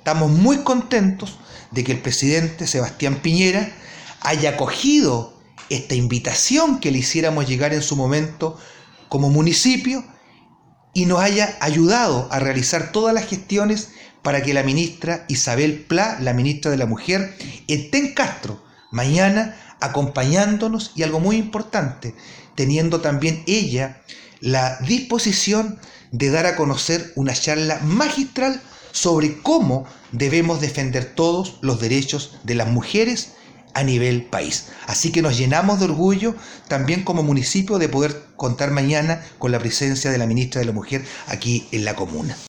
estamos muy contentos de que el presidente Sebastián Piñera haya acogido esta invitación que le hiciéramos llegar en su momento como municipio y nos haya ayudado a realizar todas las gestiones para que la ministra Isabel Pla, la ministra de la Mujer, esté en Castro mañana acompañándonos y algo muy importante, teniendo también ella la disposición de dar a conocer una charla magistral sobre cómo debemos defender todos los derechos de las mujeres a nivel país. Así que nos llenamos de orgullo también como municipio de poder contar mañana con la presencia de la ministra de la Mujer aquí en la comuna.